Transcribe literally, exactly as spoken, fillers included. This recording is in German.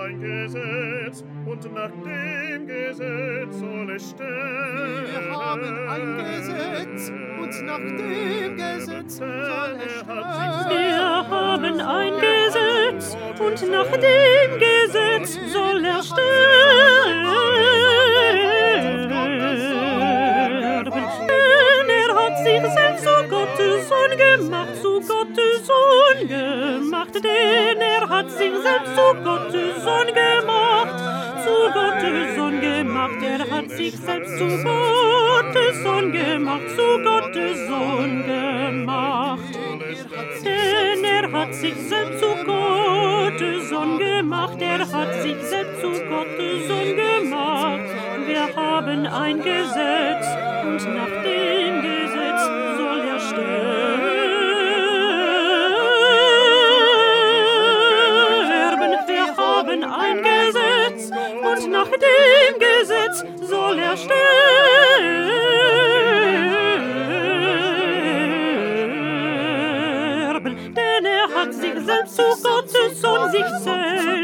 ein Gesetz, und nach dem Gesetz soll es sterben. Wir haben ein Gesetz, und nach dem Gesetz soll es sterben. Wir haben ein Gesetz, und nach dem Gesetz soll er sterben. Denn er hat sich selbst zu Gottes Sohn gemacht, zu Gottes Sohn gemacht. Denn er hat sich selbst zu Gottes Sohn gemacht, zu Gottes Sohn gemacht. Er hat sich selbst zu Gottes Sohn gemacht, zu Gottes Sohn gemacht. Denn er hat sich selbst zu Gottes Sohn gemacht, er hat sich selbst zu Gottes Sohn gemacht. Wir haben ein Gesetz, und nach dem Gesetz soll er sterben. Wir haben ein Gesetz, und nach dem Gesetz soll er sterben. Denn er hat sich selbst zu Gottes Sohn sich selbst